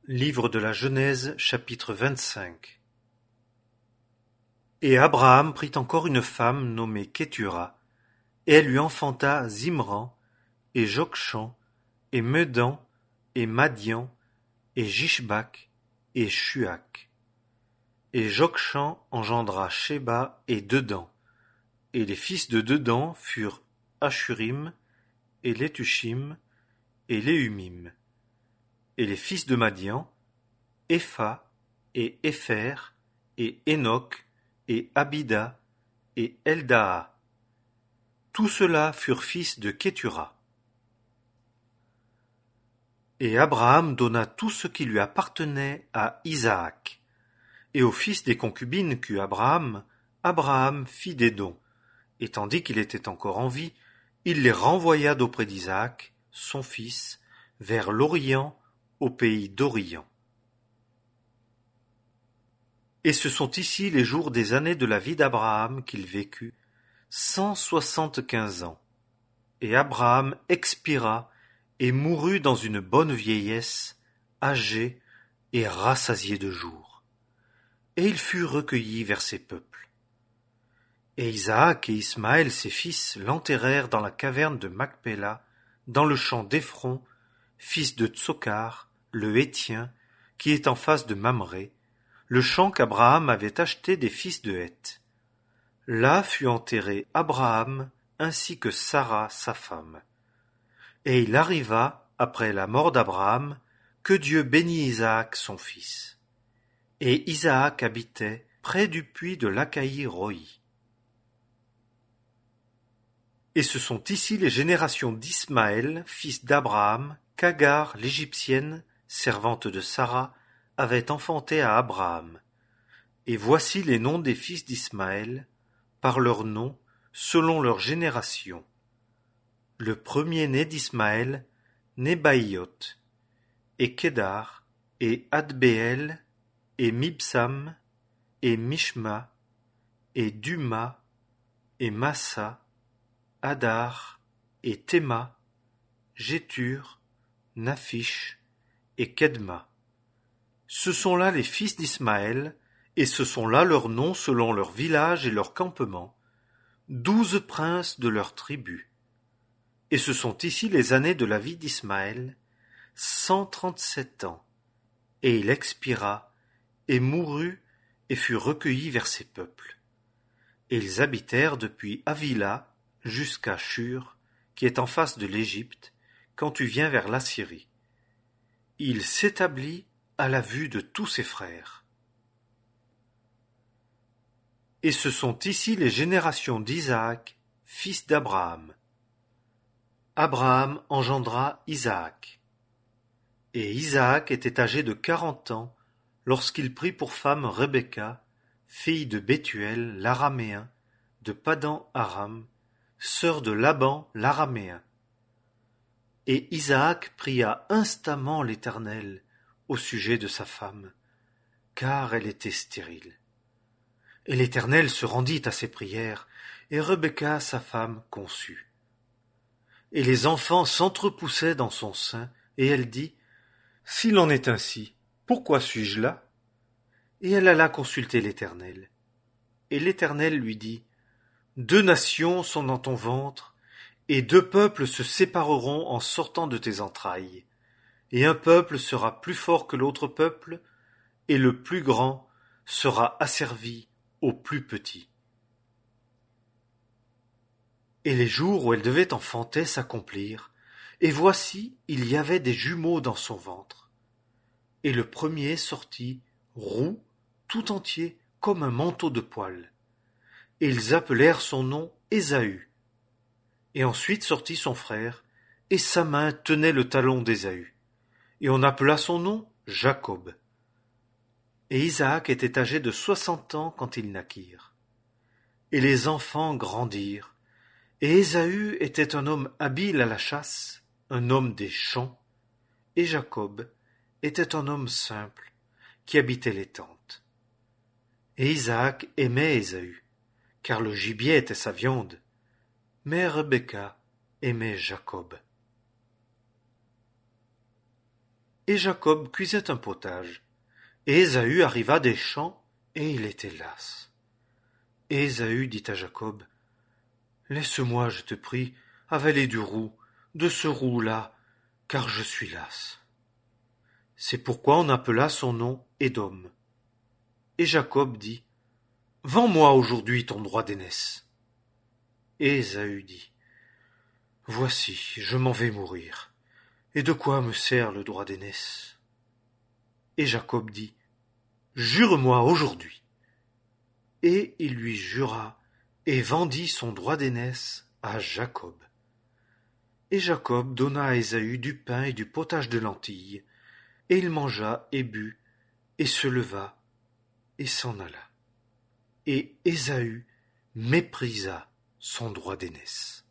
Livre de la Genèse, chapitre 25. Et Abraham prit encore une femme nommée Kétura, et elle lui enfanta Zimran, et Jokshan, et Medan, et Madian, et Jishbak, et Shuak. Et Jokshan engendra Sheba et Dedan, et les fils de Dedan furent Ashurim, et Letushim, et Léumim. Et les fils de Madian, Épha, et Épher, et Hénoc, et Abida, et Eldaa. Tous ceux-là furent fils de Kétura. Et Abraham donna tout ce qui lui appartenait à Isaac. Et aux fils des concubines qu'eut Abraham, Abraham fit des dons, et tandis qu'il était encore en vie, il les renvoya d'auprès d'Isaac, son fils, vers l'Orient, au pays d'Orient. Et ce sont ici les jours des années de la vie d'Abraham qu'il vécut, 175 ans. Et Abraham expira et mourut dans une bonne vieillesse, âgé et rassasié de jours. Et il fut recueilli vers ses peuples. Et Isaac et Ismaël ses fils l'enterrèrent dans la caverne de Macpéla, dans le champ d'Éphron, fils de Tsokar, le Héthien, qui est en face de Mamré, le champ qu'Abraham avait acheté des fils de Heth. Là fut enterré Abraham ainsi que Sara sa femme. Et il arriva, après la mort d'Abraham, que Dieu bénit Isaac son fils. Et Isaac habitait près du puits de l'Achaï-Roi. Et ce sont ici les générations d'Ismaël, fils d'Abraham, qu'Agar l'Égyptienne, servante de Sara, avait enfanté à Abraham. Et voici les noms des fils d'Ismaël, par leurs noms, selon leurs générations. Le premier-né d'Ismaël, Nebaïot, et Kédar, et Adbéel, et Mibsam, et Mishma, et Duma, et Massa, Hadar, et Théma, Jétur, Naphish, et Kedma. Ce sont là les fils d'Ismaël, et ce sont là leurs noms selon leurs villages et leurs campements, 12 princes de leurs tribus. Et ce sont ici les années de la vie d'Ismaël, 137 ans, et il expira, et mourut, et fut recueilli vers ses peuples. Et ils habitèrent depuis Havila jusqu'à Shur, qui est en face de l'Égypte, quand tu viens vers l'Assyrie. Il s'établit à la vue de tous ses frères. Et ce sont ici les générations d'Isaac, fils d'Abraham. Abraham engendra Isaac. Et Isaac était âgé de 40 ans lorsqu'il prit pour femme Rebecca, fille de Bethuel l'Araméen, de Padan Aram, sœur de Laban l'Araméen. Et Isaac pria instamment l'Éternel au sujet de sa femme, car elle était stérile. Et l'Éternel se rendit à ses prières, et Rebecca, sa femme, conçut. Et les enfants s'entrepoussaient dans son sein, et elle dit, « S'il en est ainsi, pourquoi suis-je là ?» Et elle alla consulter l'Éternel. Et l'Éternel lui dit, « 2 nations sont dans ton ventre, et 2 peuples se sépareront en sortant de tes entrailles. Et un peuple sera plus fort que l'autre peuple, et le plus grand sera asservi au plus petit. » Et les jours où elle devait enfanter s'accomplirent, et voici, il y avait des jumeaux dans son ventre. Et le premier sortit, roux, tout entier, comme un manteau de poil. Et ils appelèrent son nom Ésaü. Et ensuite sortit son frère, et sa main tenait le talon d'Ésaü. Et on appela son nom Jacob. Et Isaac était âgé de 60 ans quand ils naquirent. Et les enfants grandirent, et Ésaü était un homme habile à la chasse, un homme des champs, et Jacob était un homme simple, qui habitait les tentes. Et Isaac aimait Ésaü, car le gibier était sa viande, mais Rebecca aimait Jacob. Et Jacob cuisait un potage. Et Ésaü arriva des champs, et il était las. Et Ésaü dit à Jacob, laisse-moi, je te prie, avaler du roux, de ce roux-là, car je suis las. C'est pourquoi on appela son nom Édom. Et Jacob dit, vends-moi aujourd'hui ton droit d'aînesse. Et Ésaü dit, voici, je m'en vais mourir. Et de quoi me sert le droit d'aînesse? Et Jacob dit, jure-moi aujourd'hui. Et il lui jura, et vendit son droit d'aînesse à Jacob. Et Jacob donna à Ésaü du pain et du potage de lentilles, et il mangea et but, et se leva, et s'en alla. Et Ésaü méprisa son droit d'aînesse.